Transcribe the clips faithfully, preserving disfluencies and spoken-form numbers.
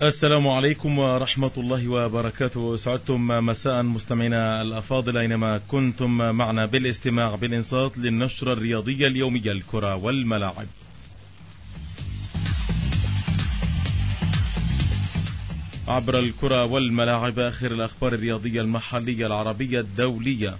السلام عليكم ورحمة الله وبركاته. سعدتم مساء مستمعينا الأفاضل أينما كنتم معنا بالاستماع بالإنصات للنشرة الرياضية اليومية الكرة والملاعب. عبر الكرة والملاعب آخر الأخبار الرياضية المحلية العربية الدولية.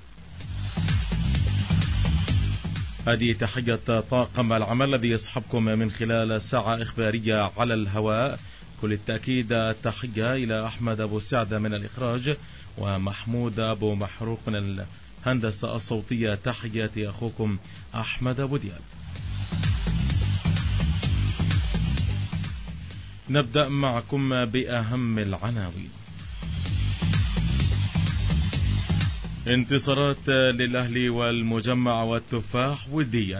هذه تحية طاقم العمل الذي يصحبكم من خلال ساعة إخبارية على الهواء. كل التأكيد التحية إلى أحمد أبو سعدة من الإخراج ومحمود أبو محروق من الهندسة الصوتية. تحياتي أخوكم أحمد أبو دياب. نبدأ معكم بأهم العناوين. انتصارات للأهلي والمجمع والتفاح وديا.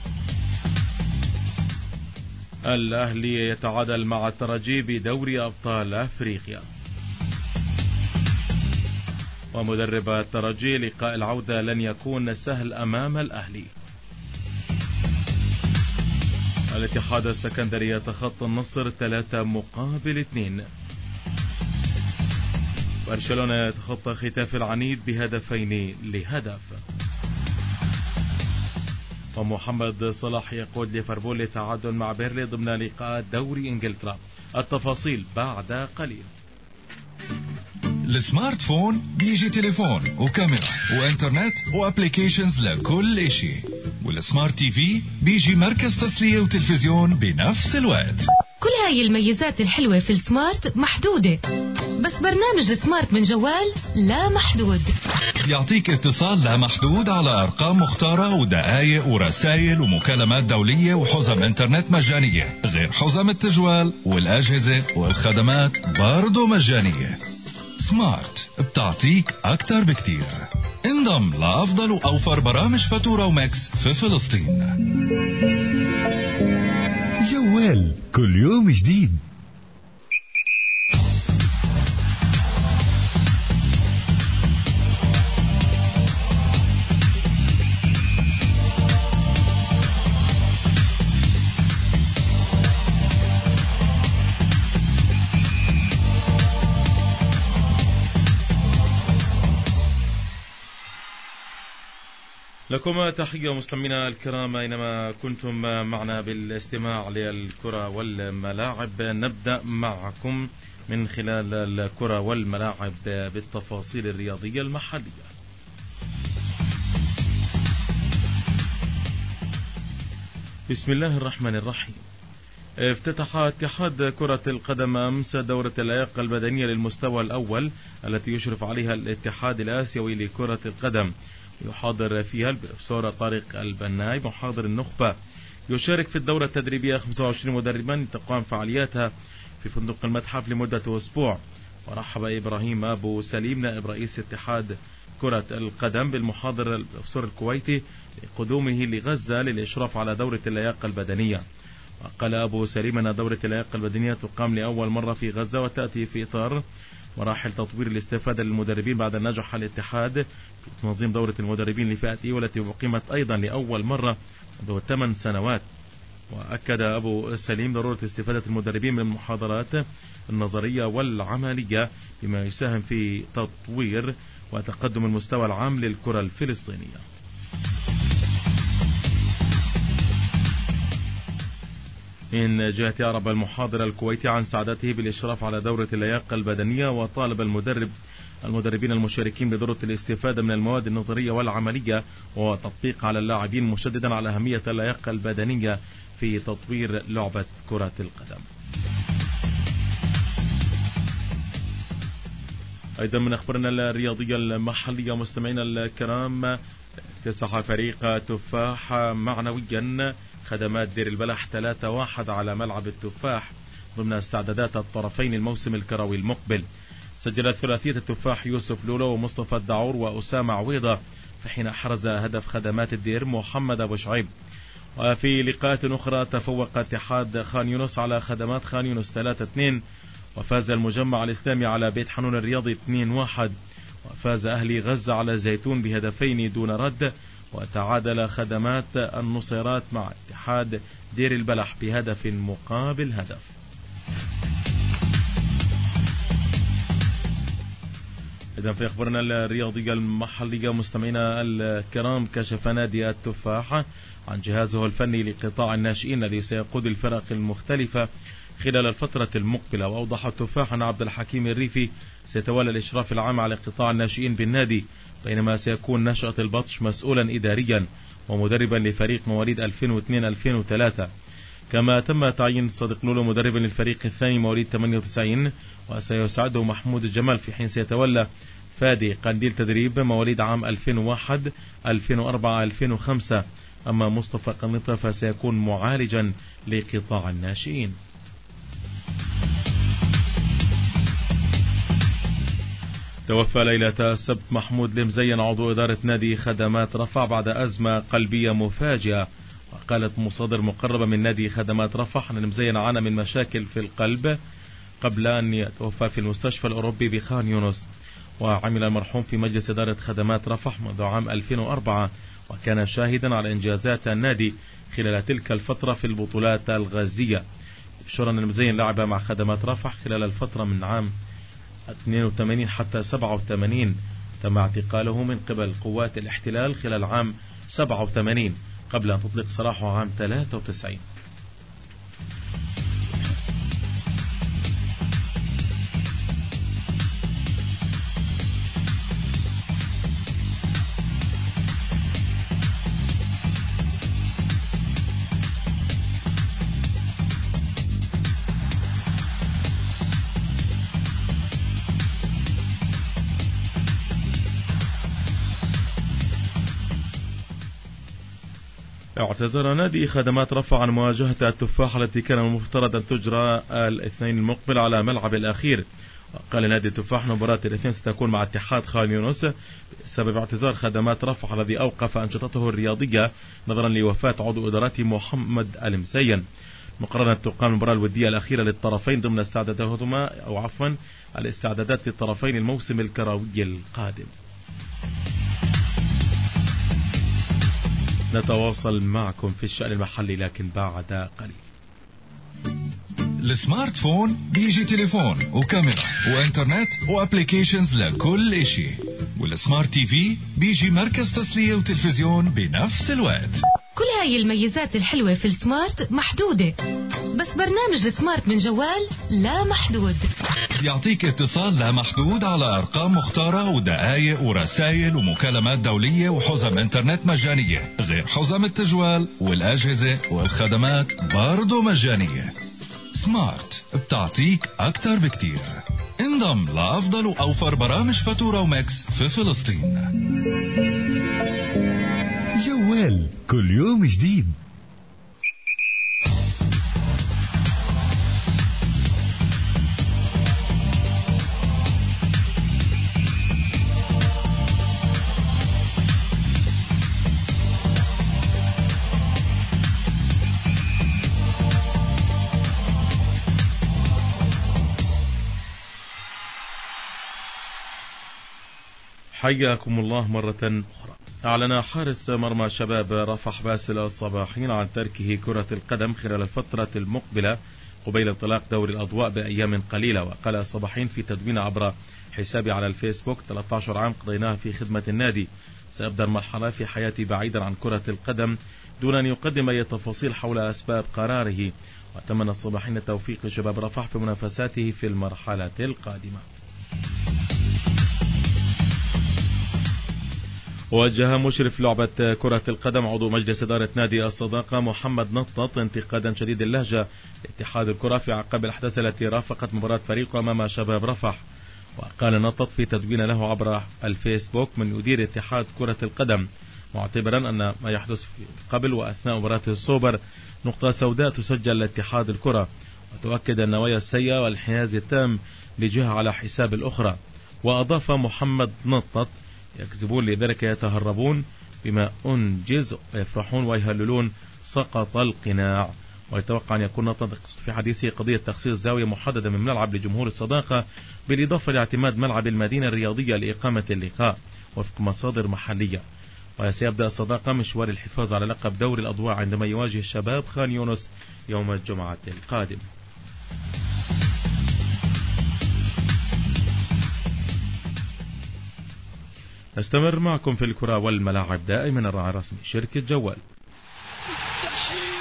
الأهلي يتعادل مع الترجي بدوري أبطال أفريقيا. ومدرب الترجي لقاء العودة لن يكون سهل أمام الأهلي. الاتحاد السكندري يتخطى النصر ثلاثة مقابل اثنين. برشلونة يتخطى ختاف العنيد بهدفين لهدف. ومحمد صلاح يقود ليفربول للتعادل مع بيرلي ضمن لقاء دوري انجلترا. التفاصيل بعد قليل. السمارت فون بيجي تليفون وكاميرا وانترنت وابليكيشنز لكل اشي، والسمارت تي في بيجي مركز تسلية وتلفزيون بنفس الوقت. كل هاي الميزات الحلوة في السمارت محدودة، بس برنامج السمارت من جوال لا محدود. يعطيك اتصال لا محدود على أرقام مختارة ودقائق ورسائل ومكالمات دولية وحزم انترنت مجانية، غير حزم التجوال والأجهزة والخدمات برضو مجانية. سمارت بتعطيك أكتر بكتير. انضم لأفضل وأوفر برامج فاتورة وماكس في فلسطين. جوال كل يوم جديد. لكم تحية مستمعينا الكرام أينما كنتم معنا بالاستماع للكرة والملاعب. نبدأ معكم من خلال الكرة والملاعب بالتفاصيل الرياضية المحلية. بسم الله الرحمن الرحيم. افتتح اتحاد كرة القدم أمس دورة اللياقة البدنية للمستوى الأول التي يشرف عليها الاتحاد الآسيوي لكرة القدم. يحاضر فيها البروفيسور طارق البناي محاضر النخبة. يشارك في الدورة التدريبية خمسة وعشرين مدربا تقام فعالياتها في فندق المتحف لمدة أسبوع. ورحب إبراهيم أبو سليم نائب رئيس اتحاد كرة القدم بالمحاضر البروفيسور الكويتي لقدومه لغزة للإشراف على دورة اللياقة البدنية. وقال أبو سليم أن دورة اللياقة البدنية تقام لأول مرة في غزة وتأتي في إطار مراحل تطوير الاستفادة للمدربين بعد أن نجح الاتحاد في تنظيم دورة المدربين لفئة إي والتي أقيمت أيضا لأول مرة منذ ثمان سنوات. وأكد أبو سليم ضرورة استفادة المدربين من المحاضرات النظرية والعملية بما يساهم في تطوير وتقدم المستوى العام للكرة الفلسطينية. من جهة أعرب المحاضر الكويتي عن سعادته بالإشراف على دورة اللياقة البدنية، وطالب المدرب المدربين المشاركين بدورة الاستفادة من المواد النظرية والعملية وتطبيق على اللاعبين، مشددا على أهمية اللياقة البدنية في تطوير لعبة كرة القدم. أيضا من أخبارنا الرياضية المحلية مستمعينا الكرام، اكتسح فريق تفاح معنويا خدمات دير البلح ثلاثة واحد على ملعب التفاح ضمن استعدادات الطرفين الموسم الكروي المقبل. سجلت ثلاثية التفاح يوسف لولو ومصطفى الدعور وأسامة عويضة، في حين حرز هدف خدمات الدير محمد أبو شعيب. وفي لقاءات أخرى تفوق اتحاد خان يونس على خدمات خان يونس ثلاثة اثنين، وفاز المجمع الإسلامي على بيت حنون الرياضي اثنين واحد، وفاز أهلي غزة على زيتون بهدفين دون رد، وتعادل خدمات النصيرات مع اتحاد دير البلح بهدف مقابل هدف. إذا في أخبارنا الرياضية المحلية مستمعينا الكرام، كشف نادي التفاح عن جهازه الفني لقطاع الناشئين الذي سيقود الفرق المختلفة خلال الفترة المقبلة. وأوضح التفاح أن عبد الحكيم الريفي سيتولى الإشراف العام على قطاع الناشئين بالنادي، بينما سيكون نشأة البطش مسؤولا إداريا ومدربا لفريق مواليد ألفين واثنين ألفين وثلاثة. كما تم تعيين صادق لولو مدربا للفريق الثاني مواليد ثمانية وتسعين، وسيساعده محمود الجمال، في حين سيتولى فادي قنديل تدريب مواليد عام ألفين وواحد ألفين وأربعة ألفين وخمسة. أما مصطفى قنطة فسيكون معالجا لقطاع الناشئين. توفى ليلة السبت محمود المزين عضو إدارة نادي خدمات رفح بعد أزمة قلبية مفاجئة. وقالت مصادر مقربة من نادي خدمات رفح أن المزين عانى من مشاكل في القلب قبل أن يتوفى في المستشفى الأوروبي بخان يونس. وعمل المرحوم في مجلس إدارة خدمات رفح منذ عام ألفين وأربعة، وكان شاهدا على إنجازات النادي خلال تلك الفترة في البطولات الغازية. يشير أن المزين لعب مع خدمات رفح خلال الفترة من عام اثنين وثمانين حتى سبعة وثمانين. تم اعتقاله من قبل قوات الاحتلال خلال عام سبعة وثمانين قبل أن تطلق سراحه عام ثلاثة وتسعين. اعتذر نادي خدمات رفح عن مواجهة التفاح التي كان المفترض أن تجرى الاثنين المقبل على ملعب الأخير. قال نادي التفاح مباراة الاثنين ستكون مع اتحاد خان يونس بسبب اعتذار خدمات رفح الذي أوقف أنشطته الرياضية نظرا لوفاة عضو إدارته محمد المزين. مقررة تقام المباراة الودية الأخيرة للطرفين ضمن استعداداتهما أو عفوا الاستعدادات للطرفين الموسم الكروي القادم. نتواصل معكم في الشأن المحلي لكن بعد قليل. السمارت فون بيجي تليفون وكاميرا وانترنت وابليكيشنز لكل اشي، والسمارت تي في بيجي مركز تسلية وتلفزيون بنفس الوقت. كل هاي الميزات الحلوة في السمارت محدودة، بس برنامج السمارت من جوال لا محدود. يعطيك اتصال لا محدود على أرقام مختارة ودقائق ورسائل ومكالمات دولية وحزم انترنت مجانية، غير حزم التجوال والأجهزة والخدمات برضو مجانية. سمارت بتعطيك أكتر بكتير. انضم لأفضل وأوفر برامج فاتورة وماكس في فلسطين. جوال كل يوم جديد. حياكم الله مرة أخرى. أعلن حارس مرمى شباب رفح باسل الصباحين عن تركه كرة القدم خلال الفترة المقبلة قبيل انطلاق دوري الأضواء بأيام قليلة. وقال الصباحين في تدوين عبر حسابي على الفيسبوك: ثلاثة عشر عام قضيناها في خدمة النادي، سأبدأ المرحلة في حياتي بعيدا عن كرة القدم دون أن يقدم أي تفاصيل حول أسباب قراره. وأتمنى الصباحين التوفيق لشباب رفح في منافساته في المرحلة القادمة. وجه مشرف لعبة كرة القدم عضو مجلس إدارة نادي الصداقة محمد نطط انتقادا شديد اللهجة لاتحاد الكرة في عقب الأحداث التي رافقت مباراة فريقه أمام شباب رفح. وقال نطط في تدوين له عبر الفيسبوك: من يدير اتحاد كرة القدم، معتبرا أن ما يحدث قبل وأثناء مباراة السوبر نقطة سوداء تسجل لاتحاد الكرة، وتؤكد النوايا السيئة والانحياز التام لجهة على حساب الأخرى. وأضاف محمد نطط: يكذبون لذلك يتهربون بما أنجز ويفرحون ويهللون سقط القناع. ويتوقع أن يكون نطق في حديثه قضية تخصيص زاوية محددة من ملعب لجمهور الصداقة، بالإضافة لاعتماد ملعب المدينة الرياضية لإقامة اللقاء وفق مصادر محلية. وسيبدأ الصداقة مشوار الحفاظ على لقب دوري الأضواء عندما يواجه شباب خان يونس يوم الجمعة القادم. نستمر معكم في الكرة والملاعب دائما الراعي الرسمي شركة جوال. مستحيل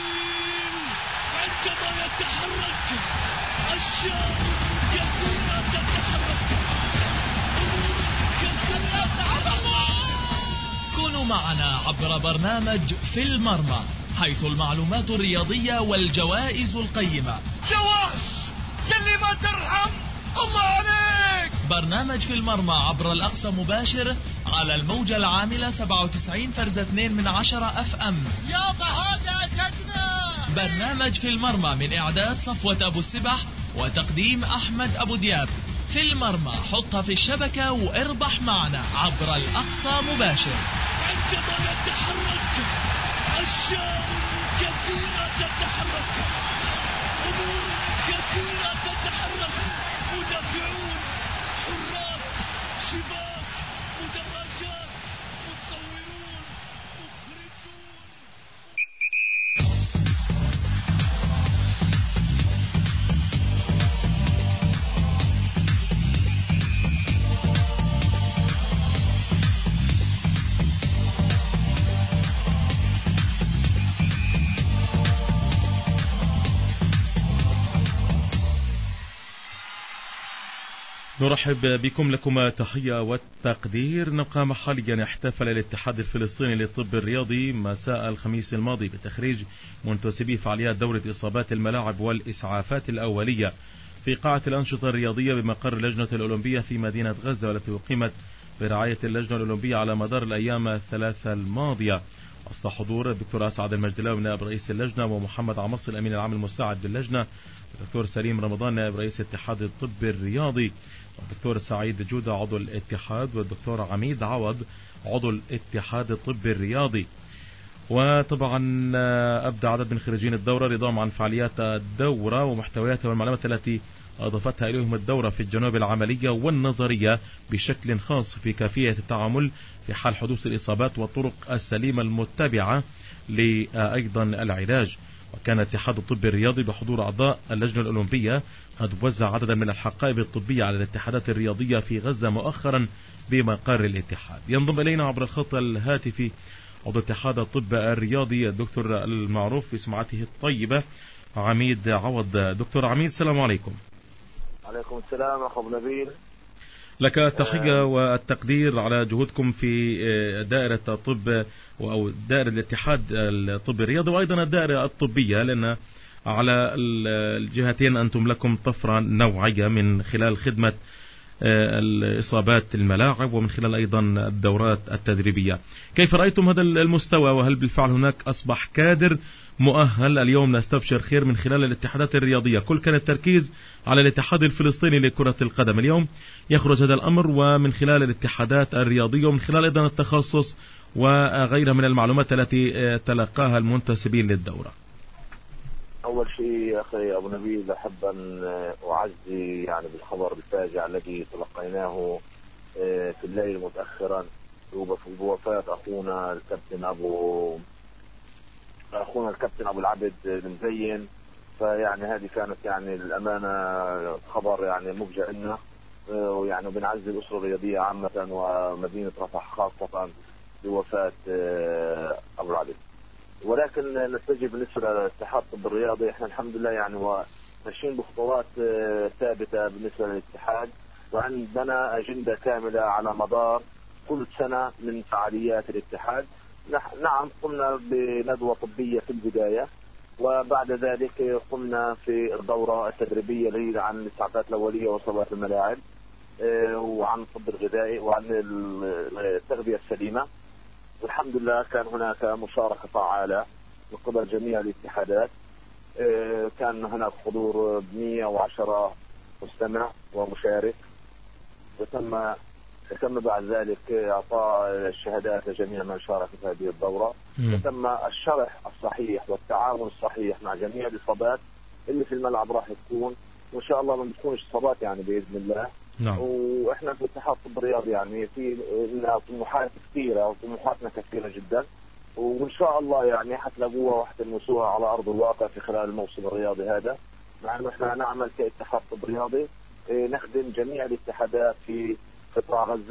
عندما يتحرك الشام كثيرا تتحرك كثيرا على الله. كونوا معنا عبر برنامج في المرمى، حيث المعلومات الرياضية والجوائز القيمة. جواز يلي ما ترحم الله عليك. برنامج في المرمى عبر الأقصى مباشر على الموجة العاملة سبعة وتسعين فرز اثنين من عشرة اف ام. يابا هذا أسدنا. برنامج في المرمى من إعداد صفوة أبو السبح وتقديم أحمد أبو دياب. في المرمى حطها في الشبكة واربح معنا عبر الأقصى مباشر. عندما يتحرك الشام كثيرة تتحرك، أمور كثيرة تتحرك، مدافعون، حراس، شباك، مدرجات، مصورون، مخرجون. نرحب بكم، لكم تحية والتقدير. نبقى محليا. احتفل الاتحاد الفلسطيني للطب الرياضي مساء الخميس الماضي بتخريج منتسبي فعاليات دورة إصابات الملاعب والإسعافات الأولية في قاعة الأنشطة الرياضية بمقر اللجنة الأولمبية في مدينة غزة، والتي أقيمت برعاية اللجنة الأولمبية على مدار الأيام الثلاثة الماضية. وسط حضور الدكتور أسعد المجدلاوي نائب رئيس اللجنة، ومحمد عمص الأمين العام المساعد باللجنة، الدكتور سليم رمضان نائب رئيس اتحاد الطب الرياضي، والدكتور سعيد جودة عضو الاتحاد، والدكتور عميد عوض عضو الاتحاد الطبي الرياضي. وطبعا أبدى عدد من خريجين الدورة رضاهم عن فعاليات الدورة ومحتوياتها والمعلومات التي أضافتها إليهم الدورة في الجانب العملية والنظرية بشكل خاص في كيفية التعامل في حال حدوث الإصابات والطرق السليمة المتبعة لأيضا العلاج. وكان اتحاد الطب الرياضي بحضور أعضاء اللجنة الأولمبية قد وزع عددا من الحقائب الطبية على الاتحادات الرياضية في غزة مؤخرا بمقر الاتحاد. ينضم إلينا عبر الخط الهاتفي عضو اتحاد الطب الرياضي الدكتور المعروف بسمعته الطيبة عميد عوض. دكتور عميد، السلام عليكم. عليكم السلام أخو نبيل. لك التحية والتقدير على جهودكم في دائرة الطب أو دائرة الاتحاد الطبي الرياضي وأيضا الدائرة الطبية، لأن على الجهتين أنتم لكم طفرة نوعية من خلال خدمة الإصابات الملاعب ومن خلال أيضا الدورات التدريبية. كيف رأيتم هذا المستوى، وهل بالفعل هناك أصبح كادر مؤهل اليوم نستبشر خير من خلال الاتحادات الرياضية؟ كل كان التركيز على الاتحاد الفلسطيني لكرة القدم، اليوم يخرج هذا الأمر ومن خلال الاتحادات الرياضية ومن خلال أيضا التخصص وغيرها من المعلومات التي تلقاها المنتسبين للدورة. أول شيء أخي أبو نبيل أحب أن أعزي يعني بالخبر الفاجع الذي تلقيناه في الليل متأخرا بوفاة أخونا الكابتن أبو أخونا الكابتن أبو العبد بن زين. فيعني هذه كانت يعني الأمانة خبر يعني مفجع لنا، ويعني بنعزي الأسرة الرياضية عامة ومدينة رفح خاصة بوفاة أبو العبد. ولكن نستجيب بالنسبة للاتحاد الطب الرياضي، احنا الحمد لله يعني ماشيين بخطوات ثابتة بالنسبة للاتحاد، وعندنا أجندة كاملة على مدار كل سنة من فعاليات الاتحاد. نعم قمنا بندوة طبية في البداية، وبعد ذلك قمنا في الدورة التدريبية اللي هي عن الإسعافات الأولية وإصابات الملاعب وعن الطب الغذائي وعن التغذية السليمة. والحمد لله كان هناك مشاركة فعالة من قبل جميع الاتحادات، كان هناك حضور مئة وعشرة مستمع ومشارك، وتم تم بعد ذلك إعطاء الشهادات لجميع من شارك في هذه الدورة، وتم الشرح الصحيح والتعامل الصحيح مع جميع الإصابات اللي في الملعب راح تكون، وإن شاء الله ما بتكونش إصابات يعني بإذن الله. نعم. وإحنا في اتحاد الطب الرياضي يعني في لنا طموحات كثيرة وطموحاتنا كثيرة جدا، وإن شاء الله يعني حتلاقوها وحتلمسوها على أرض الواقع في خلال الموسم الرياضي هذا، مع إنه إحنا نعمل كاتحاد طب رياضي نخدم جميع الاتحادات في قطاع غزة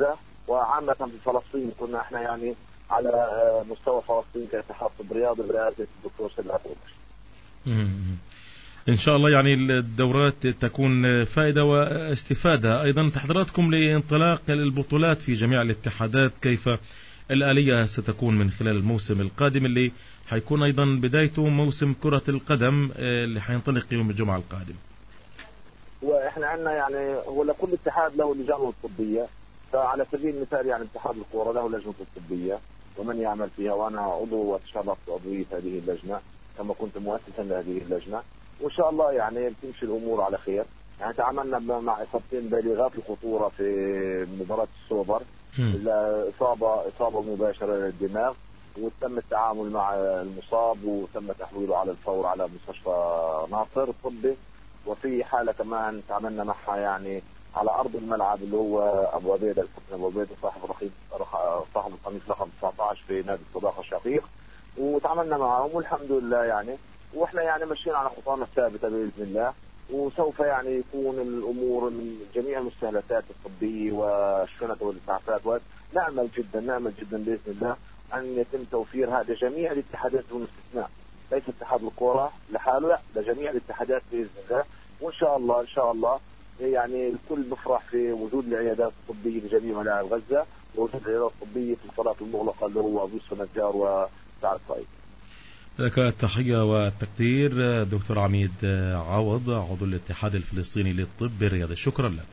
وعامة في فلسطين كنا احنا يعني على مستوى فلسطين كاتحاد طب رياضي برئاسة الدكتور سيد العطوش. إن شاء الله يعني الدورات تكون فائدة واستفادة. أيضا تحضيراتكم لانطلاق البطولات في جميع الاتحادات، كيف الآلية ستكون من خلال الموسم القادم اللي حيكون أيضا بدايته موسم كرة القدم اللي حينطلق يوم الجمعة القادم؟ وإحنا عندنا يعني هو لكل اتحاد له لجنة الطبية، فعلى سبيل المثال يعني اتحاد الكرة له لجنة الطبية ومن يعمل فيها، وأنا عضو وتشرفت بعضوية هذه اللجنة كما كنت مؤسسا لهذه اللجنة، وإن شاء الله يعني بتمشي الأمور على خير. يعني تعاملنا مع إصابتين بالغات الخطورة في مباراة السوبر، إصابة إصابة مباشرة للدماغ، وتم التعامل مع المصاب وتم تحويله على الفور على مستشفى ناصر الطبي. وفي حالة كمان تعاملنا معها يعني على أرض الملعب اللي هو أبو عبيدة الكابتن أبو عبيدة صاحب رخيص صاحب القميص رقم تسعة عشر في نادي الصداقة الشقيق، وتعاملنا معهم والحمد لله يعني، واحنا يعني ماشيين على خطانا الثابتة بإذن الله. وسوف يعني يكون الأمور من جميع المستهلكات الطبية والشنط والإسعافات، نأمل جدا نأمل جدا بإذن الله أن يتم توفير هذا جميع الاتحادات دون استثناء، ليس اتحاد الكرة لحاله، لا لجميع الاتحادات بإذن الله. وإن شاء الله إن شاء الله يعني الكل بفرح في وجود العيادات الطبية لجميع ملاعب غزة، ووجود العيادات الطبية في الصالات المغلقة اللي هو أبو النجار وسعد صايد. لك التحية والتقدير دكتور عميد عوض، عضو الاتحاد الفلسطيني للطب الرياضي، شكرا لك.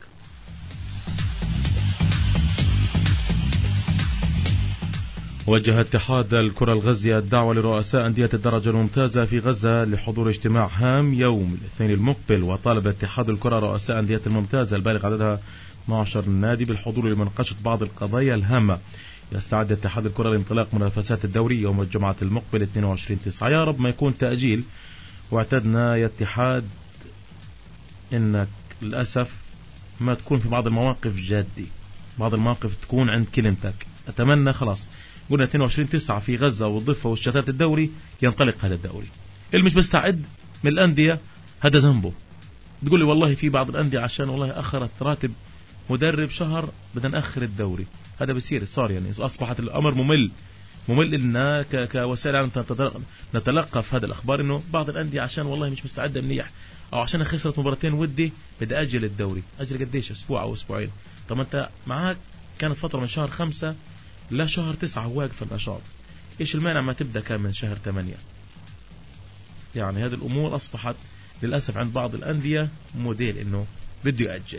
وجه اتحاد الكرة الغزية الدعوة لرؤساء أندية الدرجة الممتازة في غزة لحضور اجتماع هام يوم الاثنين المقبل، وطالب اتحاد الكرة رؤساء أندية الممتازة البالغ عددها اثنا عشر نادي بالحضور لمناقشة بعض القضايا الهامة. يستعد اتحاد الكرة لانطلاق منافسات الدوري يوم الجمعة المقبل اثنين وعشرين تسعة، يا رب ما يكون تأجيل. واعتدنا يا اتحاد انك للأسف ما تكون في بعض المواقف جادي، بعض المواقف تكون عند كلمتك. اتمنى خلاص قلنا اثنين وعشرين تسعة في غزة والضفة والشتات الدوري ينطلق هذا الدوري. اللي مش مستعد من الأندية هذا ذنبه. تقول لي والله في بعض الأندية عشان والله أخرت راتب مدرب شهر بدنا نأخر الدوري، هذا بيصير صار يعني أصبحت الأمر ممل ممل لنا كوسائل نتلقى في هذا الأخبار إنه بعض الأندية عشان والله مش مستعدة منيح أو عشان خسرت مباراتين ودي بدي أجل الدوري. أجل قديش؟ أسبوع أو أسبوعين؟ طب أنت معاك كانت فترة من شهر خمسة لا شهر تسعة واقف النشاط، إيش المانع ما تبدأ كان من شهر ثمانية؟ يعني هذه الأمور أصبحت للأسف عند بعض الأندية موديل إنه بده يأجل.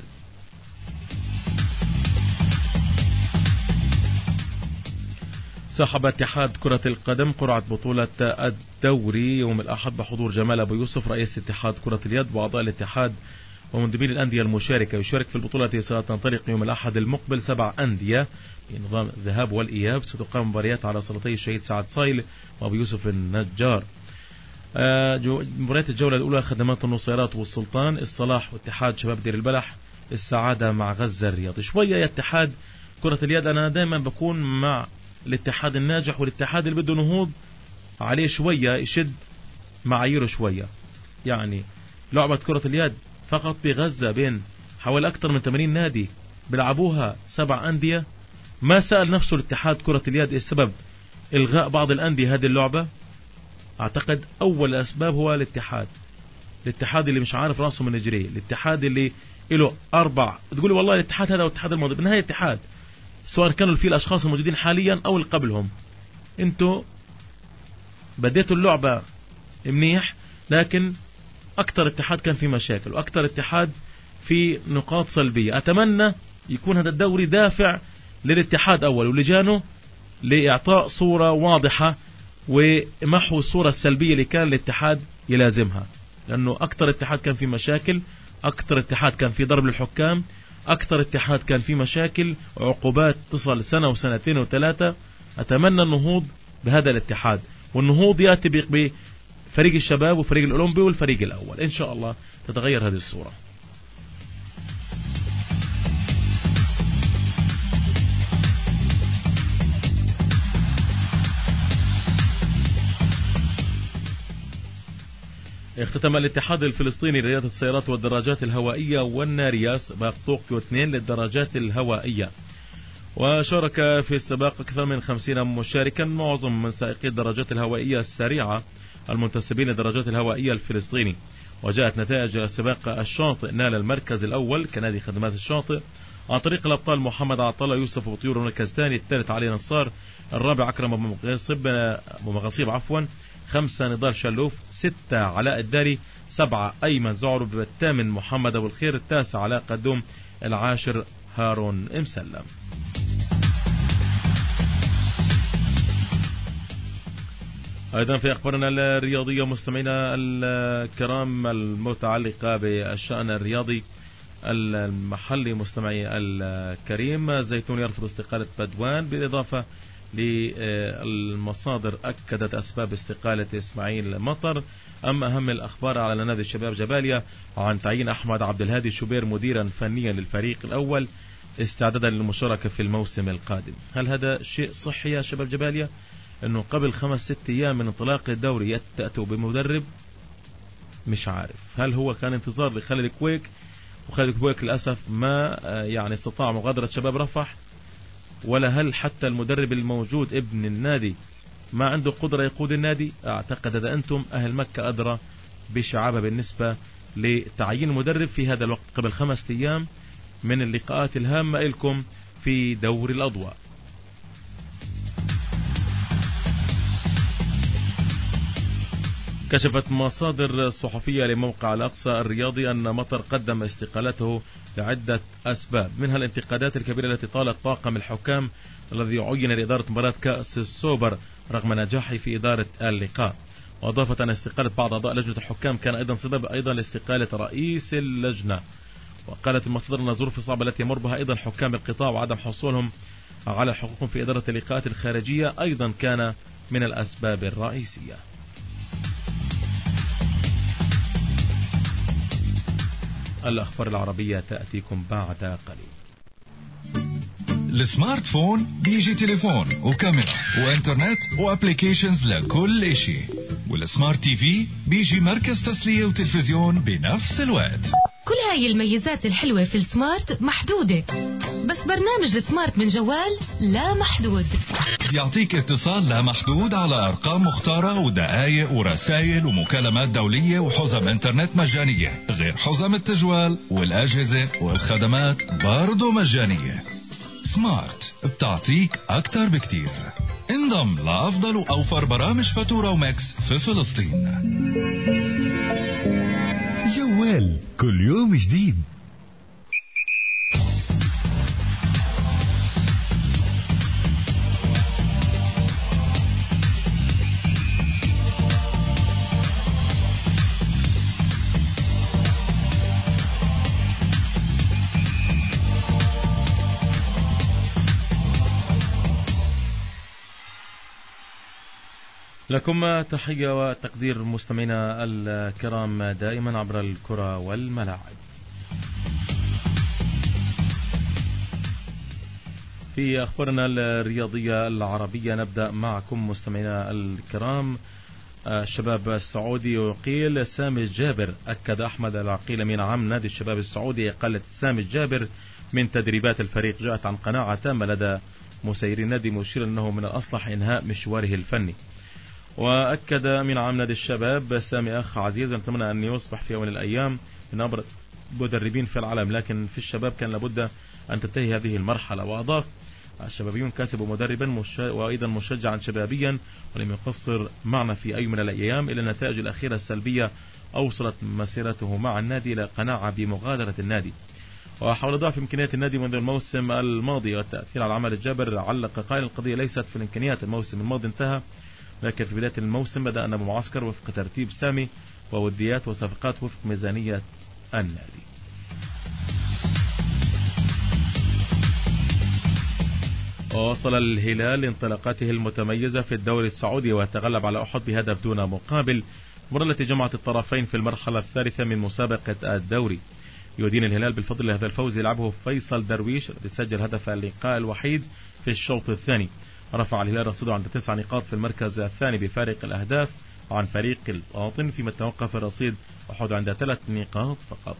سحب اتحاد كرة القدم قرعة بطولة الدوري يوم الأحد بحضور جمال أبو يوسف رئيس اتحاد كرة اليد وأعضاء الاتحاد ومنتمين الأندية المشاركة. يشارك في البطولة التي ستنطلق يوم الأحد المقبل سبع أندية بنظام الذهاب والإياب. ستقام مباريات على صالتي الشهيد سعد صايل وأبو يوسف النجار. مباريات الجولة الأولى خدمات النصيرات والسلطان، الصلاح واتحاد شباب دير البلح، السعادة مع غزة الرياض. شوية يا اتحاد كرة اليد أنا دائما بكون مع الاتحاد الناجح والاتحاد اللي بده نهوض عليه شوية يشد معاييره شوية. يعني لعبة كرة اليد فقط بغزة بين حوالي أكثر من ثمانين نادي بيلعبوها سبع أندية، ما سأل نفسه الاتحاد كرة اليد السبب إلغاء بعض الأندية هذه اللعبة. أعتقد أول أسباب هو الاتحاد الاتحاد اللي مش عارف رأسه من رجليه، الاتحاد اللي له أربع تقولي والله الاتحاد هذا والاتحاد الماضي، بالنهاية الاتحاد سواء كانوا فيه الأشخاص الموجودين حاليا أو اللي قبلهم. انتوا بديتوا اللعبة منيح لكن أكتر اتحاد كان فيه مشاكل وأكتر اتحاد في نقاط سلبية. أتمنى يكون هذا الدوري دافع للاتحاد أول ولجانه لإعطاء صورة واضحة ومحو الصورة السلبية اللي كان الاتحاد يلازمها، لأنه أكتر اتحاد كان فيه مشاكل، أكتر اتحاد كان فيه ضرب للحكام، أكتر اتحاد كان فيه مشاكل وعقوبات تصل سنة وسنتين وثلاثة. أتمنى النهوض بهذا الاتحاد، والنهوض يأتي بفريق الشباب وفريق الأولمبي والفريق الأول. إن شاء الله تتغير هذه الصورة. اختتم الاتحاد الفلسطيني لرياضة السيارات والدراجات الهوائية والنارية سباق طوكيو اثنين للدراجات الهوائية، وشارك في السباق أكثر من خمسين مشاركا، معظم من سائقي الدراجات الهوائية السريعة المنتسبين للدراجات الهوائية الفلسطيني. وجاءت نتائج سباق الشاطئ. نال المركز الأول كنادي خدمات الشاطئ عن طريق الأبطال محمد عطلة يوسف وطيور، المركز الثاني الثالث علي نصار، الرابع أكرم أبو مغاصيب عفوا، خمسة نضال شلوف، ستة علاء الداري، سبعة أيمن زعرب، الثامن محمد أبو الخير، التاسع علاء قدوم، العاشر هارون مسلم. أيضا في أخبارنا الرياضية مستمعينا الكرام المتعلقة بالشأن الرياضي المحلي، مستمعي الكريم، زيتون يرفض استقالة بدوان، بالإضافة للمصادر أكدت أسباب استقالة إسماعيل مطر. أما أهم الأخبار على نادي الشباب جباليا عن تعيين أحمد عبد الهادي شوبير مديرا فنيا للفريق الأول استعدادا للمشاركة في الموسم القادم. هل هذا شيء صحي يا شباب جباليا أنه قبل خمس ست أيام من انطلاق الدوري يتأتوا بمدرب؟ مش عارف. هل هو كان انتظار لخالد كويك، وخالد كويك للأسف ما يعني استطاع مغادرة شباب رفح، ولا هل حتى المدرب الموجود ابن النادي ما عنده قدرة يقود النادي؟ أعتقد أن أنتم أهل مكة أدرى بشعابة بالنسبة لتعيين مدرب في هذا الوقت قبل خمسة أيام من اللقاءات الهامة لكم في دوري الأضواء. كشفت مصادر صحفية لموقع الأقصى الرياضي أن مطر قدم استقالته لعدة أسباب، منها الانتقادات الكبيرة التي طالت طاقم الحكام الذي عين لإدارة مباراة كأس السوبر رغم نجاحه في إدارة اللقاء. وأضافت أن استقالة بعض أعضاء لجنة الحكام كان أيضا سبب أيضا لاستقالة رئيس اللجنة. وقالت المصادر أن الظروف الصعبة التي يمر بها أيضا حكام القطاع وعدم حصولهم على حقوقهم في إدارة اللقاءات الخارجية أيضا كان من الأسباب الرئيسية. الأخبار العربية تأتيكم بعد قليل. السمارت فون بيجي تليفون وكاميرا وانترنت وابليكيشنز لكل اشي، والسمارت تي في بيجي مركز تسلية وتلفزيون بنفس الوقت. كل هاي الميزات الحلوة في السمارت محدودة، بس برنامج السمارت من جوال لا محدود. يعطيك اتصال لا محدود على أرقام مختارة ودقائق ورسائل ومكالمات دولية وحزم انترنت مجانية، غير حزم التجوال والأجهزة والخدمات برضو مجانية. سمارت بتعطيك أكتر بكتير. انضم لأفضل وأوفر برامج فاتورة وماكس في فلسطين. جوال كل يوم جديد. لكم تحية وتقدير مستمعينا الكرام دائما عبر الكرة والملاعب. في أخبارنا الرياضية العربية نبدأ معكم مستمعينا الكرام. الشباب السعودي يقيل سامي الجابر. أكد أحمد العقيل أمين عام نادي الشباب السعودي إقالة سامي الجابر من تدريبات الفريق جاءت عن قناعة تامة لدى مسيري النادي، مشيرا أنه من الأصلح إنهاء مشواره الفني. وأكد أمين عام نادي الشباب سامي أخ عزيز نتمنى أن يصبح في يوم من الأيام من أبرز مدربين في العالم، لكن في الشباب كان لابد أن تنتهي هذه المرحلة. وأضاف الشبابيون كسبوا مدربا مش... وأيضا مشجعا شبابيا، ولم يقصر معنا في أي من الأيام إلى النتائج الأخيرة السلبية أوصلت مسيرته مع النادي إلى قناعة بمغادرة النادي. وحول ضعف إمكانيات النادي منذ الموسم الماضي والتأثير على عمل الجابر علق قائل القضية ليست في الإمكانيات، الموسم الماضي انتهى، لكن في بداية الموسم بدأنا بمعسكر وفق ترتيب سامي ووديات وصفقات وفق ميزانية النادي. ووصل الهلال لانطلاقاته المتميزة في الدوري السعودي وتغلب على أحد بهدف دون مقابل، المباراة التي جمعت الطرفين في المرحلة الثالثة من مسابقة الدوري. يدين الهلال بالفضل لهذا الفوز يلعبه فيصل درويش الذي سجل هدف اللقاء الوحيد في الشوط الثاني. رفع الهلال رصيده عند تسع نقاط في المركز الثاني بفارق الأهداف عن فريق الباطن، فيما توقف الرصيد أحد عند ثلاث نقاط فقط.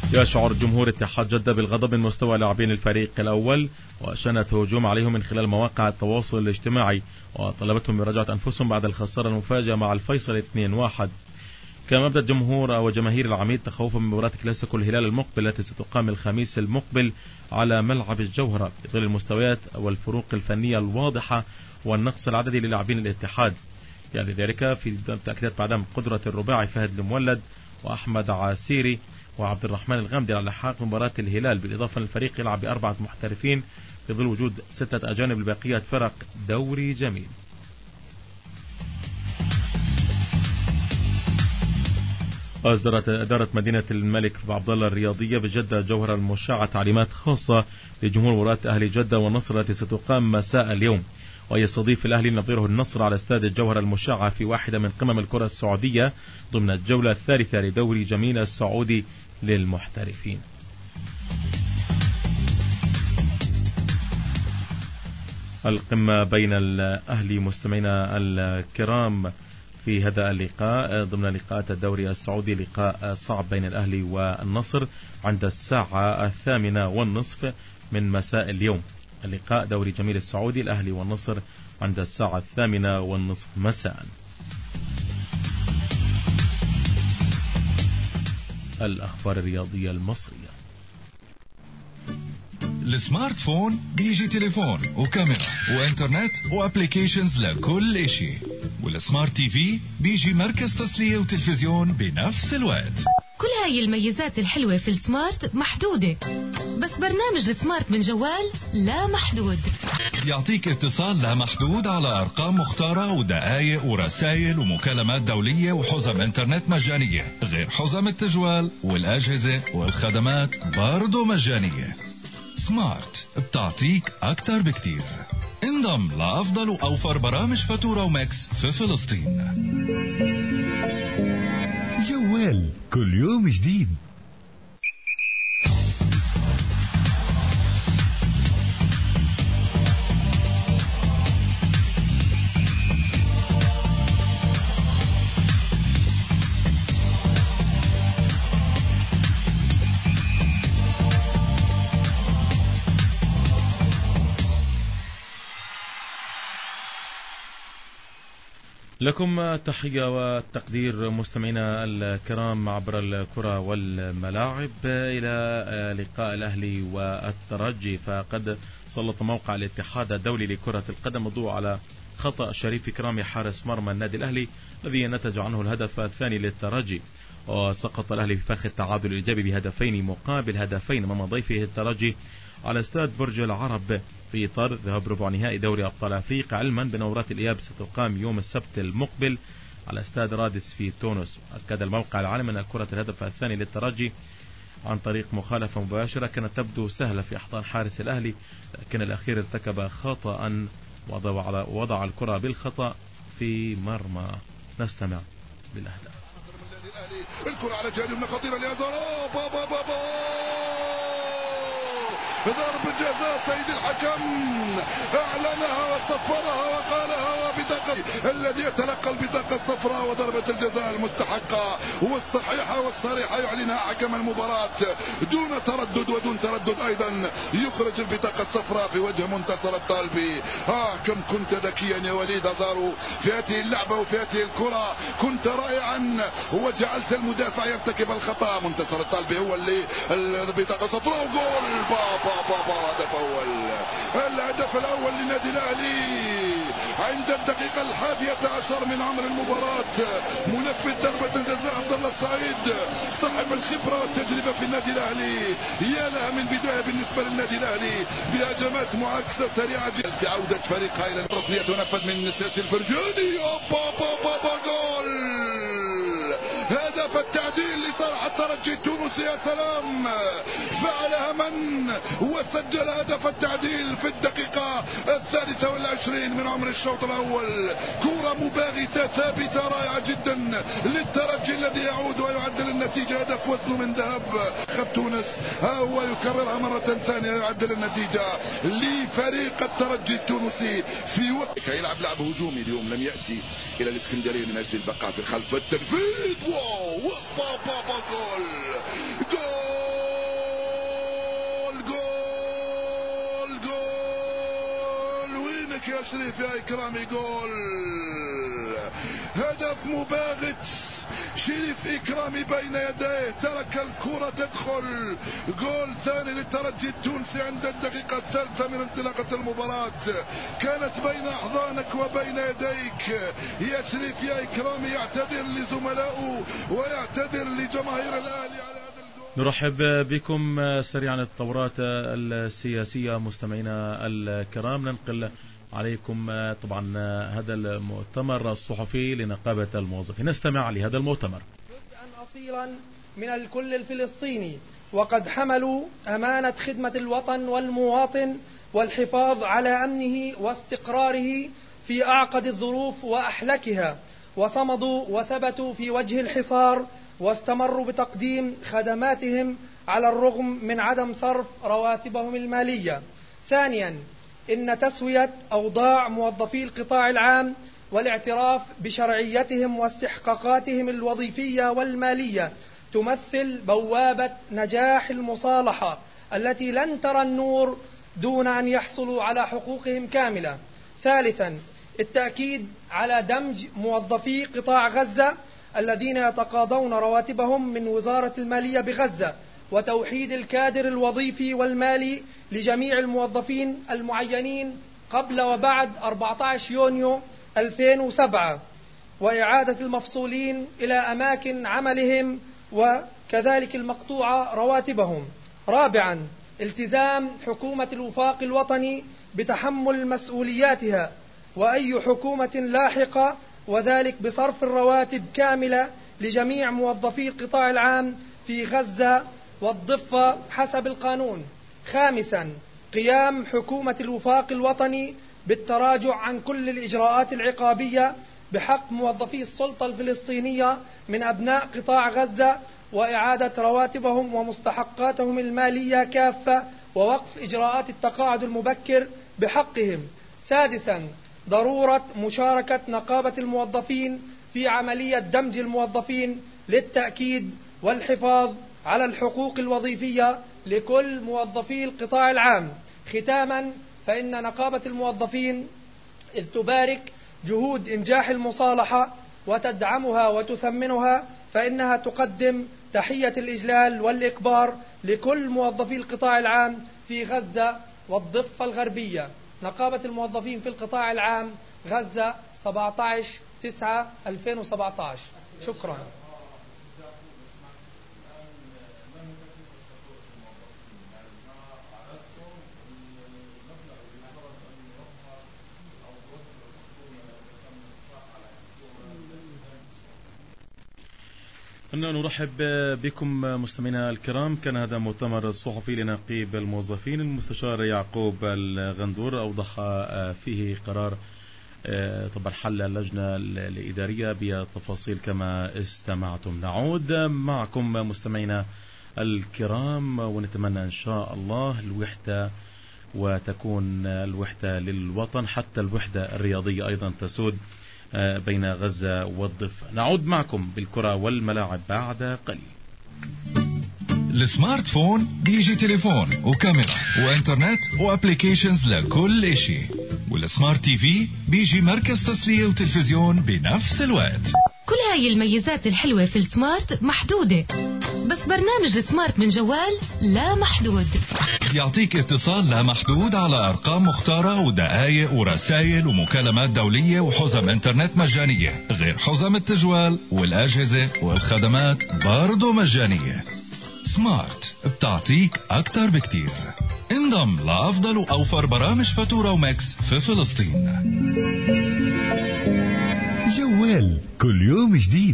يشعر جمهور اتحاد جدة بالغضب من مستوى لاعبين الفريق الأول، وشنت هجوم عليهم من خلال مواقع التواصل الاجتماعي، وطلبتهم مراجعة أنفسهم بعد الخسارة المفاجئة مع الفيصل اثنين واحد. كما أبدى الجمهور وجماهير العميد تخوفا من مباراة كلاسيكو الهلال المقبل التي ستقام الخميس المقبل على ملعب الجوهرة بظل المستويات والفروق الفنية الواضحة والنقص العددي للاعبين الاتحاد. يعني ذلك في تأكيدات بعدم قدرة الرباعي فهد المولد وأحمد عسيري وعبد الرحمن الغامدي على لحاق مباراة الهلال، بالإضافة للفريق يلعب بأربعة محترفين في ظل وجود ستة أجانب لبقية فرق دوري جميل. أصدرت إدارة مدينة الملك عبد الله الرياضية بجدة جوهرة المشاعة تعليمات خاصة لجمهور مباراة أهل جدة والنصر التي ستقام مساء اليوم، ويستضيف الأهلي نظيره النصر على استاد الجوهرة المشاعة في واحدة من قمم الكرة السعودية ضمن الجولة الثالثة لدوري جميل السعودي للمحترفين. القمة بين الأهلي مستمعينا الكرام في هذا اللقاء ضمن لقاءات الدوري السعودي، لقاء صعب بين الأهلي والنصر عند الساعة الثامنة والنصف من مساء اليوم. اللقاء دوري جميل السعودي الأهلي والنصر عند الساعة الثامنة والنصف مساء. الأخبار الرياضية المصرية. السمارت فون بيجي تليفون وكاميرا وانترنت وابليكيشنز لكل اشي، والسمارت تي في بيجي مركز تسلية وتلفزيون بنفس الوقت. كل هاي الميزات الحلوة في السمارت محدودة، بس برنامج السمارت من جوال لا محدود. يعطيك اتصال لا محدود على أرقام مختارة ودقائق ورسائل ومكالمات دولية وحزم انترنت مجانية، غير حزم التجوال والأجهزة والخدمات برضو مجانية. سمارت بتعطيك أكتر بكتير. انضم لأفضل وأوفر برامج فاتورة وماكس في فلسطين. جوال كل يوم جديد. لكم تحية والتقدير مستمعينا الكرام عبر الكرة والملاعب إلى لقاء الأهلي والترجي. فقد سلط موقع الاتحاد الدولي لكرة القدم الضوء على خطأ شريف كرامي حارس مرمى النادي الأهلي الذي نتج عنه الهدف الثاني للترجي، وسقط الأهلي في فخ التعادل الإيجابي بهدفين مقابل هدفين أمام ضيفه الترجي على استاد برج العرب في إطار ذهاب ربع نهائي دوري أبطال أفريقيا، علما بأن مباراة الإياب ستقام يوم السبت المقبل على استاد رادس في تونس. أكد الموقع العالمي أن كرة الهدف الثاني للترجي عن طريق مخالفة مباشرة كانت تبدو سهلة في أحضان حارس الأهلي، لكن الأخير ارتكب خطأ وضع, وضع الكرة بالخطأ في مرمى. نستمع بالأهداف. الكرة على جانب خطيرة لأزارو، بابا بابا ضرب جزاء سيد الحكم، اعلنها وصفرها وقالها وبطاقة الذي يتلقى البطاقة الصفراء وضربة الجزاء المستحقة والصحيحة والصريحة يعلنها حكم المباراة دون تردد، ودون تردد ايضا يخرج البطاقة الصفراء في وجه منتصر الطالبي. اه كم كنت ذكيا يا وليد أزارو في هذه اللعبة وفي هذه الكرة، كنت رائعا وجعلت المدافع يرتكب الخطأ. منتصر الطالبي هو اللي البطاقة الصفراء وجول. بابا بابا هدف اول، الهدف الاول للنادي الاهلي عند الدقيقة الحادية عشر من عمر المباراة. منفذ ضربة الجزاء عبد الله السعيد صاحب الخبرة والتجربة في النادي الاهلي. يا لها من بداية بالنسبة للنادي الاهلي بهجمات معاكسة سريعة جدا في عودة فريقها الى الركنية تنفذ من سياسي الفرجاني. بابا بابا جول، هدف التعديل لصالح الترجي التونسي. يا سلام، فعلها من وسجل هدف التعديل في الدقيقة الثالثة والعشرين من عمر الشوط الأول. كرة مباغتة ثابتة رائعة جدا للترجي الذي يعود ويعدل النتيجة، هدف وزنه من ذهب. خب تونس هو يكررها مرة ثانية، يعدل النتيجة لفريق الترجي التونسي في وقت يلعب لعب هجومي اليوم. لم يأتي إلى الإسكندرية من أجل البقاء في الخلف. التنفيذ واو، بابا جول جول لك يا شريف يا إكرامي. جول هدف مباغت، شريف إكرامي بين يديه ترك الكرة تدخل. جول ثاني للترجي التونسي عند الدقيقة الثالثة من انطلاقة المباراة، كانت بين أحضانك وبين يديك يا شريف يا إكرامي. يعتذر لزملائه ويعتذر لجماهير الأهلي على هذا الجول. نرحب بكم سريعا. التطورات السياسية مستمعينا الكرام، ننقل عليكم طبعا هذا المؤتمر الصحفي لنقابة الموظفين. نستمع لهذا المؤتمر. جزءا أصيلا من الكل الفلسطيني، وقد حملوا أمانة خدمة الوطن والمواطن والحفاظ على أمنه واستقراره في أعقد الظروف وأحلكها، وصمدوا وثبتوا في وجه الحصار، واستمروا بتقديم خدماتهم على الرغم من عدم صرف رواتبهم المالية. ثانيا، إن تسوية أوضاع موظفي القطاع العام والاعتراف بشرعيتهم واستحقاقاتهم الوظيفية والمالية تمثل بوابة نجاح المصالحة التي لن ترى النور دون أن يحصلوا على حقوقهم كاملة. ثالثا، التأكيد على دمج موظفي قطاع غزة الذين يتقاضون رواتبهم من وزارة المالية بغزة، وتوحيد الكادر الوظيفي والمالي لجميع الموظفين المعينين قبل وبعد أربعة عشر يونيو ألفين وسبعة، وإعادة المفصولين إلى أماكن عملهم وكذلك المقطوعة رواتبهم. رابعا، التزام حكومة الوفاق الوطني بتحمل مسؤولياتها وأي حكومة لاحقة، وذلك بصرف الرواتب كاملة لجميع موظفي القطاع العام في غزة والضفة حسب القانون. خامسا، قيام حكومة الوفاق الوطني بالتراجع عن كل الإجراءات العقابية بحق موظفي السلطة الفلسطينية من أبناء قطاع غزة، وإعادة رواتبهم ومستحقاتهم المالية كافة، ووقف إجراءات التقاعد المبكر بحقهم. سادسا، ضرورة مشاركة نقابة الموظفين في عملية دمج الموظفين للتأكيد والحفاظ على الحقوق الوظيفية لكل موظفي القطاع العام. ختاما، فإن نقابة الموظفين إذ تبارك جهود إنجاح المصالحة وتدعمها وتثمنها، فإنها تقدم تحية الإجلال والإكبار لكل موظفي القطاع العام في غزة والضفة الغربية. نقابة الموظفين في القطاع العام غزة سبعة عشر تسعة ألفين وسبعة عشر. شكرا. نرحب بكم مستمعينا الكرام. كان هذا مؤتمر صحفي لنقيب الموظفين. المستشار يعقوب الغندور أوضح فيه قرار طبعا حل اللجنة الإدارية بتفاصيل كما استمعتم. نعود معكم مستمعينا الكرام، ونتمنى إن شاء الله الوحدة، وتكون الوحدة للوطن، حتى الوحدة الرياضية أيضا تسود بين غزة والضفة. نعود معكم بالكرة والملاعب بعد قليل. السمارت فون بيجي تليفون وكاميرا وانترنت وابليكيشنز لكل اشي، والسمارت تي في بيجي مركز تسلية وتلفزيون بنفس الوقت. كل هاي الميزات الحلوة في السمارت محدودة، بس برنامج السمارت من جوال لا محدود. يعطيك اتصال لا محدود على أرقام مختارة ودقائق ورسائل ومكالمات دولية وحزم انترنت مجانية، غير حزم التجوال والأجهزة والخدمات برضو مجانية. سمارت بتعطيك أكتر بكتير. انضم لأفضل وأوفر برامج فاتورة وماكس في فلسطين. جوال كل يوم جديد.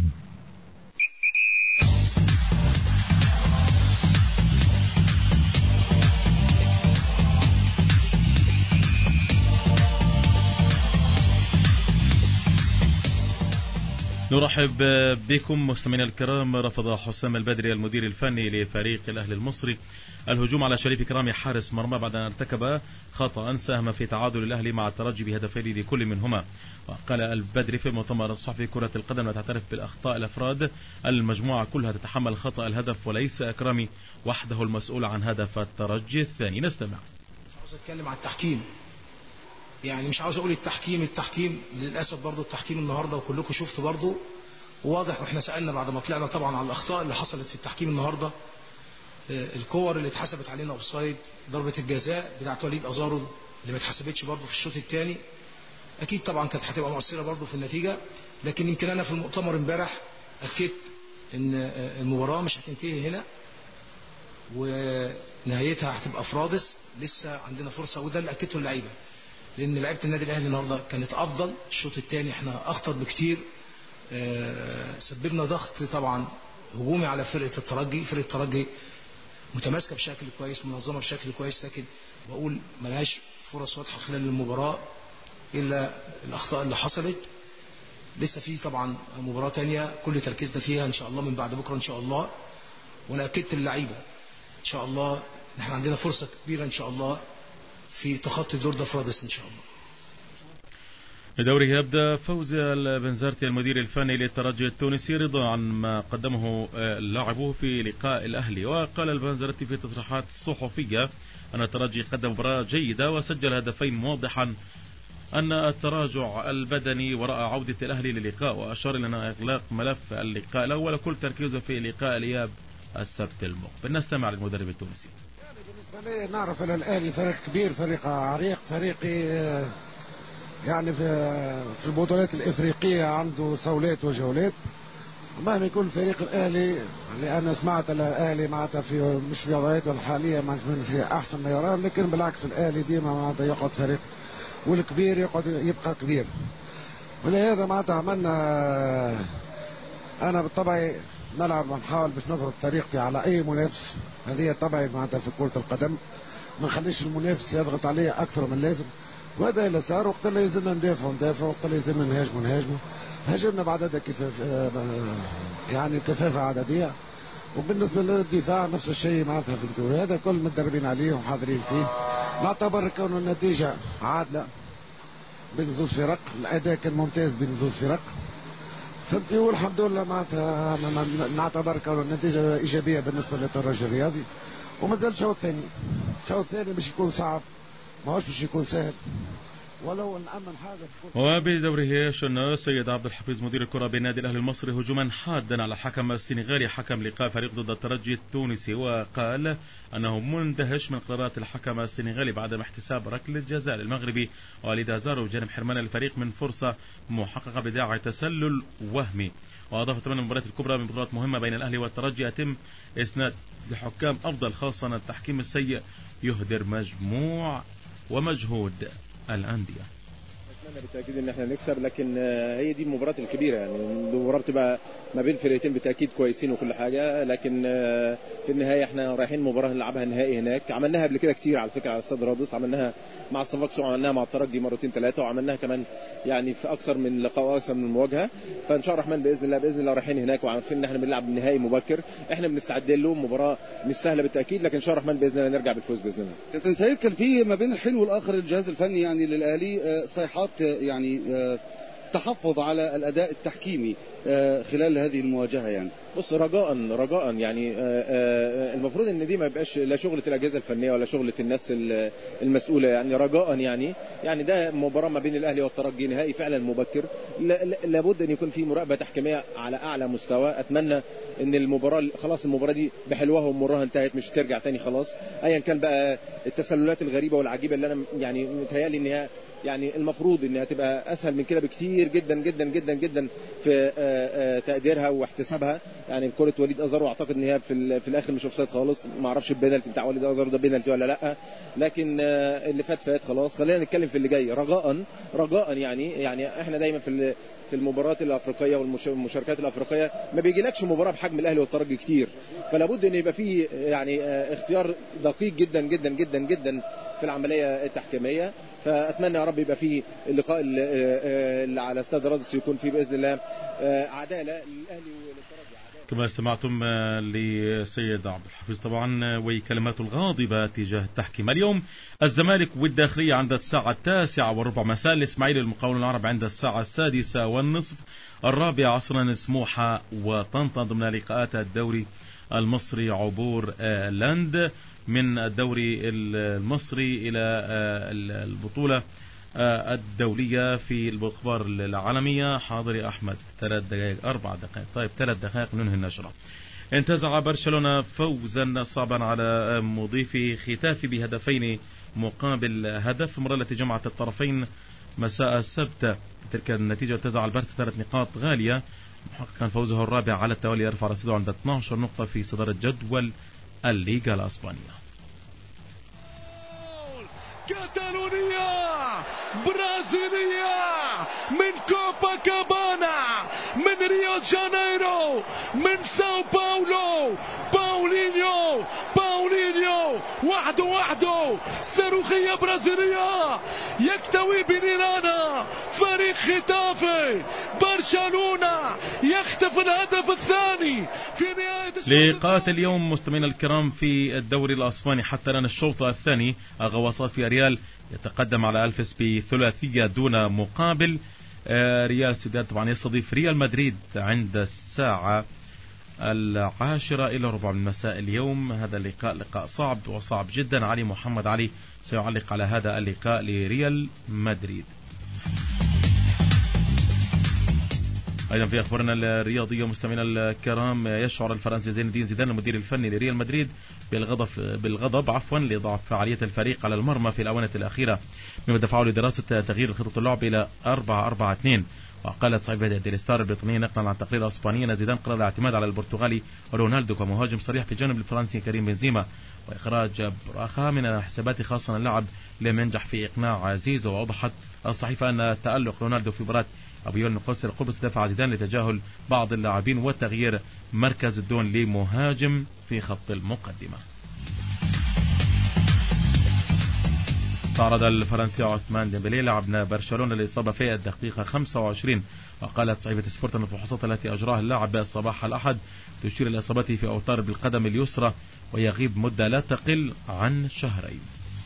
نرحب بكم مستمعينا الكرام. رفض حسام البدري المدير الفني لفريق الأهلي المصري الهجوم على شريف إكرامي حارس مرمى بعد أن ارتكب خطأ ساهم في تعادل الأهلي مع الترجي بهدفين لكل منهما. وقال البدري في المؤتمر الصحفي: كرة القدم لا تعترف بالأخطاء الأفراد، المجموعة كلها تتحمل خطأ الهدف وليس إكرامي وحده المسؤول عن هدف الترجي الثاني. نستمع. عاوز أتكلم عن التحكيم. يعني مش عاوز اقول التحكيم التحكيم للاسف برضو التحكيم النهارده وكلكم شفتوا برضو واضح، واحنا سالنا بعد ما طلعنا طبعا على الاخطاء اللي حصلت في التحكيم النهارده. الكور اللي اتحسبت علينا اوفسايد، ضربه الجزاء بتاعت وليد ازارو اللي ما اتحسبتش برضو في الشوط الثاني، اكيد طبعا كانت هتبقى مؤثره برضو في النتيجه. لكن يمكن انا في المؤتمر امبارح اكدت ان المباراه مش هتنتهي هنا ونهايتها هتبقى في رادس، لسه عندنا فرصه، وده اللي اكدته اللعيبه، لان لعيبه النادي الاهلي النهارده كانت افضل. الشوط الثاني احنا اخطر بكتير، أه سببنا ضغط طبعا هجومي على فرقه الترجي. فرقه الترجي متماسكه بشكل كويس ومنظمه بشكل كويس، لكن بقول ملهاش فرص واضحه خلال المباراه الا الاخطاء اللي حصلت. لسه في طبعا مباراه ثانيه كل تركيزنا فيها ان شاء الله من بعد بكره ان شاء الله، وانا اكدت اللعيبه ان شاء الله ان احنا عندنا فرصه كبيره ان شاء الله في تخطي الدور ده في رادس ان شاء الله. الدوري يبدأ. فوز البنزرتي المدير الفني للترجي التونسي رضا عن ما قدمه لاعبوه في لقاء الأهلي. وقال البنزرتي في تصريحات صحفية أن الترجي قدم مباراة جيدة وسجل هدفين، موضحا أن التراجع البدني وراء عودة الأهلي للقاء، وأشار إلى أن إغلاق ملف اللقاء الأول وكل تركيزه في لقاء الإياب السبت المقبل. نستمع للمدرب التونسي. يعني بالنسبة لي نعرف أن الأهلي فريق كبير، فريق عريق، فريقي يعني في في البطولات الإفريقية عنده صولات وجولات. مهما يكون فريق الأهلي، لأن سمعت الأهلي معناتها في مش في وضعيته الحالية ما في أحسن ما يرام، لكن بالعكس الأهلي ديما معناتها يقعد فريق، والكبير يقعد يبقى كبير. ولهذا معناتها عملنا أنا بالطبع نلعب ونحاول باش نضرب طريقتي على أي منافس، هذه طبعا معناتها في كرة القدم ما نخليش المنافس يضغط عليه أكثر من لازم، وهذا اللي صار. وقت اللي يلزمنا ندافع ندافع، وقت اللي يلزمنا نهاجم نهاجم. هاجمنا بعدد كفاف يعني كثافة عددية، وبالنسبة للدفاع نفس الشيء معناتها في الدوري هذا كل متدربين عليه وحاضرين فيه. نعتبر كون النتيجة عادلة بين زوج فرق، الأداء كان ممتاز بين زوج فرق، فهمتي، والحمد لله معناتها نعتبر كون النتيجة إيجابية بالنسبة للترجي الرياضي. ومازال شوط ثاني، شوط ثاني باش يكون صعب، ما هوش باش يكون سهل، ولو نأمن حاجة. وبدوره يشن سيد عبد الحفيظ مدير الكرة بالنادي الأهلي المصري هجوما حادا على الحكم السنغالي حكم لقاء فريق ضد الترجي التونسي، وقال أنه مندهش من قرارات الحكم السنغالي بعدم احتساب ركلة جزاء للمغربي وليد أزارو بجانب حرمان الفريق من فرصة محققة بداعي تسلل وهمي. وأضاف ثمان المباريات الكبرى من بطولات مهمة بين الأهلي والترجي يتم إسناد لحكام أفضل، خاصة أن التحكيم السيء يهدر مجموع ومجهود الأندية. أتمنى بالتأكيد إن احنا نكسب، لكن هي دي المباراة الكبيرة، يعني المباراة بتبقى ما بين فرقتين بالتأكيد كويسين وكل حاجة، لكن في النهاية احنا رايحين مباراة نلعبها نهائي هناك. عملناها قبل كده كتير على فكرة على استاد رادس، عملناها مع الصفاقسي وعملناها مع الترجي مرتين ثلاثة، وعملناها كمان يعني في أكثر من لقاء وأكثر من مواجهة. فإن شاء الله الرحمن بإذن الله بإذن الله رايحين هناك وعارفين إن احنا بنلعب نهائي مبكر، احنا بنستعد له. مباراة مش سهلة بالتأكيد، لكن إن شاء الله الرحمن بإذن الله نرجع بالفوز بإذن الله. كابتن سيد، كان في ما بين الحين والآخر الجهاز الفني يعني للأهلي صيحات يعني تحفظ على الأداء التحكيمي خلال هذه المواجهة. يعني بص، رجاء رجاء يعني المفروض ان دي ما يبقاش لا شغلة الأجهزة الفنية ولا شغلة الناس المسؤولة، يعني رجاء يعني يعني ده مباراة ما بين الأهلي والترجي نهائي فعلا مبكر، لابد ان يكون في مراقبة تحكيمية على أعلى مستوى. أتمنى ان المباراة خلاص المباراة دي بحلوها ومرها انتهت، مش ترجع تاني خلاص، ايا كان بقى التسللات الغريبة والعجيبة اللي انا يعني متهيألي انها يعني المفروض انها تبقى اسهل من كده بكتير جدا جدا جدا جدا في تقديرها واحتسابها. يعني كرة وليد أزارو اعتقد ان هي في في الاخر مش اوفسايد خالص، ما اعرفش البينالتي بتاع وليد أزارو ده بينالتي ولا لا، لكن اللي فات فات خلاص. خلينا نتكلم في اللي جاي رجاء رجاء. يعني يعني احنا دايما في في المباريات الافريقيه والمشاركات الافريقيه ما بيجيلكش مباراه بحجم الاهلي والترجي كتير، فلا بد ان يبقى في يعني اختيار دقيق جدا جدا جدا جدا في العمليه التحكيميه. فاتمنى يا رب يبقى في اللقاء اللي على استاد رادس يكون فيه باذن الله عداله للاهلي والترجي. كما استمعتم لسيد عبد الحفيظ طبعا وكلماته الغاضبة تجاه التحكيم. اليوم الزمالك والداخلية عند الساعة التاسعة والربع مساء، الإسماعيلي المقاولون العرب عند الساعة السادسة والنصف، الرابعة عصرا سموحة وطنطا ضمن لقاءات الدوري المصري عبور لاند من الدوري المصري إلى البطولة الدولية في الأخبار العالمية. حاضر يا أحمد، ثلاث دقائق أربع دقائق. طيب ثلاث دقائق ننهي النشرة. انتزع برشلونة فوزا صعبا على مضيف ختافي بهدفين مقابل هدف، المباراة التي جمعت الطرفين مساء السبت. تلك النتيجة انتزع البارسا ثلاث نقاط غالية، محققا فوزه الرابع على التوالي، يرفع رصيده عند اثنتي عشرة نقطة في صدارة جدول الليغا الأسبانية. كاتالونيا برازيلية من كوبا كابانا من ريو جانيرو من ساو باولو، باولينيو باولينيو وحده وحده صاروخية برازيلية يكتوي بنيرانا فريق ختافي. برشلونة يخطف الهدف الثاني في نهاية لقاءات اليوم. مستمعينا الكرام في الدوري الأسباني حتى الآن الشوط الثاني، غواصات في ريال يتقدم على ألفس بثلاثية دون مقابل. ريال سوسيداد طبعا يستضيف ريال مدريد عند الساعة العاشرة إلى ربع من مساء اليوم. هذا اللقاء لقاء صعب وصعب جدا. علي محمد علي سيعلق على هذا اللقاء لريال مدريد. أيضا في أخبارنا الرياضية مستمعينا الكرام، يشعر الفرنسي زين الدين زيدان المدير الفني لريال مدريد بالغضب بالغضب عفوا لضعف فعالية الفريق على المرمى في الآونة الأخيرة، مما دفعه لدراسة تغيير خطة اللعب إلى أربعة أربعة اثنين. وقالت صحيفة ديلي ستار البريطانية نقلا عن تقرير اسباني ان زيدان قرر الاعتماد على البرتغالي رونالدو كمهاجم صريح في جانب الفرنسي كريم بنزيما، واخراج براخا من الحسابات خاصة اللاعب لم ينجح في اقناع زيزو. وأوضحت الصحيفة ان تألق رونالدو في مباراة أبيول نقص القدس دفع زيدان لتجاهل بعض اللاعبين وتغيير مركز الدون لمهاجم في خط المقدمة. تعرض الفرنسي عثمان ديمبلي لاعب برشلونة للإصابة في الدقيقة خمسة وعشرين، وقالت صحيفة سبورت أن الفحوصات التي أجراها اللاعب صباح الأحد تشير إلى إصابته في أوتار بالقدم اليسرى، ويغيب مدة لا تقل عن شهرين.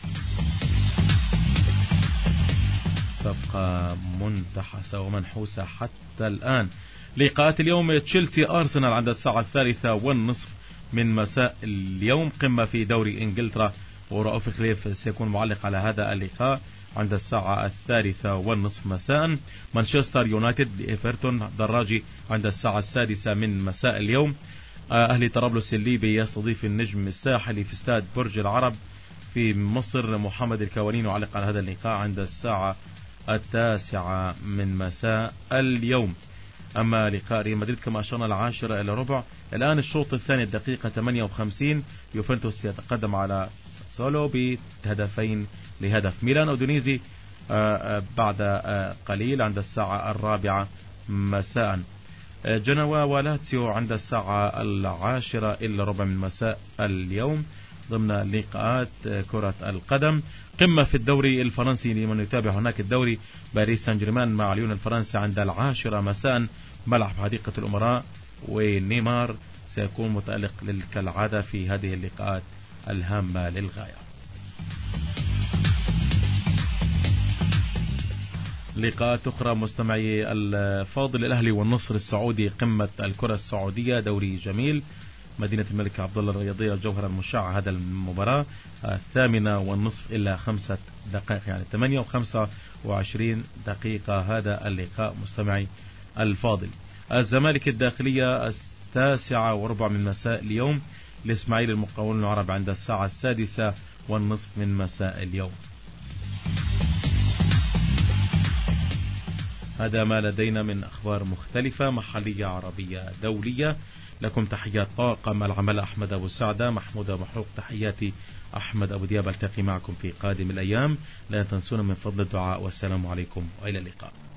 صفقة منتحسة ومنحوسة حتى الآن. لقاءات اليوم تشيلسي أرسنال عند الساعة الثالثة والنصف من مساء اليوم، قمة في دوري إنجلترا، ورؤوف خليف سيكون معلق على هذا اللقاء عند الساعة الثالثة والنصف مساء. مانشستر يونايتد لإيفرتون دراجي عند الساعة السادسة من مساء اليوم. أهلي طرابلس الليبي يستضيف النجم الساحلي في استاد برج العرب في مصر. محمد الكوانين يعلق على هذا اللقاء عند الساعة التاسعة من مساء اليوم. أما لقاء ريال مدريد كما أشرنا العاشرة إلى ربع. الآن الشوط الثاني الدقيقة ثمانية وخمسين، يوفنتوس يتقدم على سولو بهدفين لهدف. ميلان أودونيزي بعد قليل عند الساعة الرابعة مساء. جنوا ولاتسيو عند الساعة العاشرة إلى ربع من مساء اليوم ضمن لقاءات كرة القدم. قمة في الدوري الفرنسي لمن يتابع هناك الدوري، باريس سان جيرمان مع ليون الفرنسي عند العاشرة مساء ملعب حديقة الأمراء، ونيمار سيكون متألق كالعادة في هذه اللقاءات الهامة للغاية. لقاءات أخرى مستمعي الفاضل، الأهلي والنصر السعودي قمة الكرة السعودية، دوري جميل، مدينة الملك عبد الله الرياضية الجوهرة المشعة. هذا المباراة الثامنة والنصف إلى خمسة دقائق، يعني ثمانية وخمسة وعشرين دقيقة هذا اللقاء مستمعي الفاضل. الزمالك الداخلية التاسعة وربع من مساء اليوم، الإسماعيلي المقاولون العرب عند الساعة السادسة والنصف من مساء اليوم. هذا ما لدينا من أخبار مختلفة محلية عربية دولية. لكم تحيات طاقم العمل أحمد أبو سعدة، محمود محروق، تحياتي أحمد أبو دياب. التقي معكم في قادم الأيام، لا تنسونا من فضل الدعاء، والسلام عليكم وإلى اللقاء.